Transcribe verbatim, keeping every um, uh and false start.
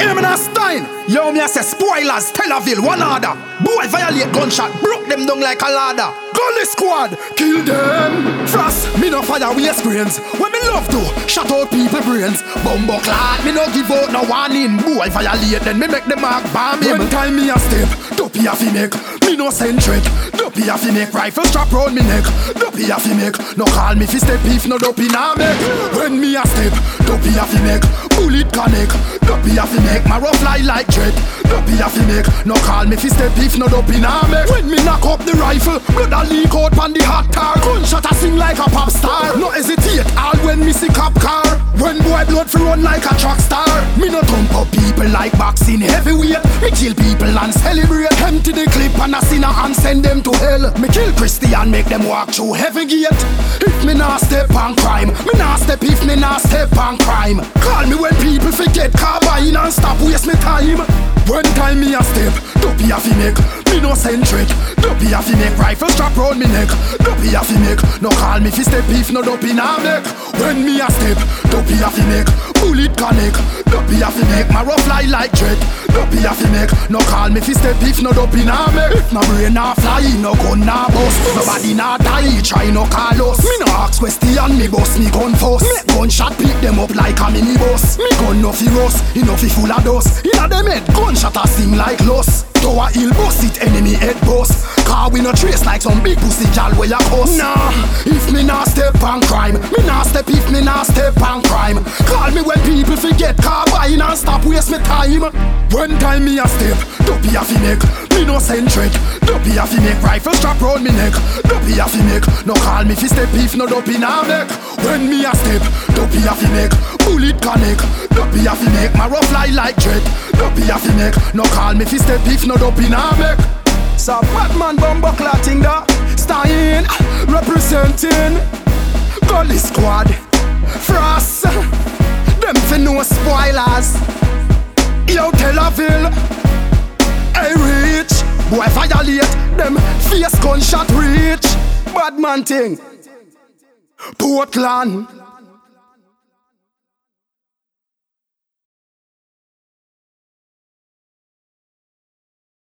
Hear me now, Stein. Yo, me I say spoilers, Tel Aviv, one order. Boy violate gunshot, broke them down like a ladder. Gully squad, kill them. Frost, me no fire waste brains. When me love to, shut out people brains. Bumbo clot, me no give out no warning. Boy violate, then me make the mark bomb him. When time me a step, dopey a fi make. Me no centric, dopey a fi make. Rifle strap round me neck, dopey a fi make. No call me fi step if no dopey na make. When me a step, dopey a fi make. Bullet connect, dopey a fi make. Marrow fly like jet, dopey a fi make. No call me fi step if no dopey na make. When me knock up the rifle, blood a leak out pan the hot tar. Gunshot a sing like a pop star. No hesitate, all when me see cop car. When boy blood fi run like a truck star. Me no thump up people like boxing heavyweight. Me kill people and celebrate. Empty the clip and a sinner and send them to hell. Me kill Christian, make them walk through heaven gate. If me nah step on crime, me nah step if me nah step on crime. Call me when people forget carbine and stop waste me time. When time me a step, dopey a fi make. Me no centric, dopey a fi make. Rifle strap round me neck, dopey a fi make. No call me fi step if no dopey na make. When me a step, dopey a fi make. Bullet connect, dopey a fi make. Marrow fly like jet, dopey a fi make. No call me fi step if no dopey na make. If no brain na fly, no gun na bust. Nobody na die, try no call us. Me no ask question, me bust me gun first. Me gunshot pick them up like a minibus. Me gun no fi rust, he no fi full of dust. Inna them head, gunshot a sing like loss. Tower hill bust it, enemy head bust. Car we no trace like some big pussy gal where ya cuss. Nah, if me nah step on crime, me nah step if me nah step on crime. Call me when people forget carbine and stop waste me time. When time me a step, dopey a fi make. Me no centric, dopey a fi make. Rifle strap round me neck, dopey a fi make. No call me fi step if no dopey na make. When me a step, dopey a fi make. Bullet connect, dopey a fi make. Marrow fly like jet, dopey a fi make. No call me fi step if no dopey na make. So Batman bumbo clotting da Stein representing Gully squad Frost, them fi no spoilers. Yo Tel Aviv, hey reach. Boy violate, them face gunshot reach. Badman thing Portland.